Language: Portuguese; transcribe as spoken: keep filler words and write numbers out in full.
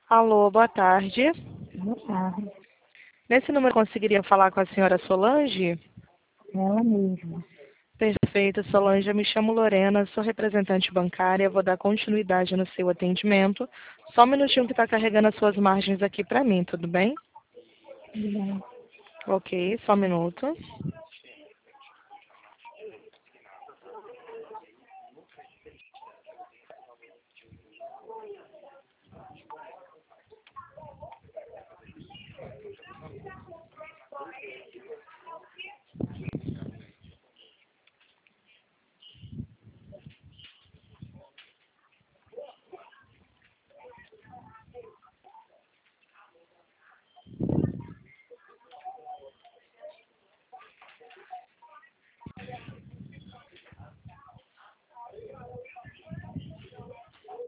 Alô, boa tarde. Boa tarde. Nesse número eu conseguiria falar com a senhora Solange? Ela mesma. Perfeito, Solange. Eu me chamo Lorena, sou representante bancária. Vou dar continuidade no seu atendimento. Só um minutinho que está carregando as suas margens aqui para mim, tudo bem? Tudo bem. Ok, só um minuto.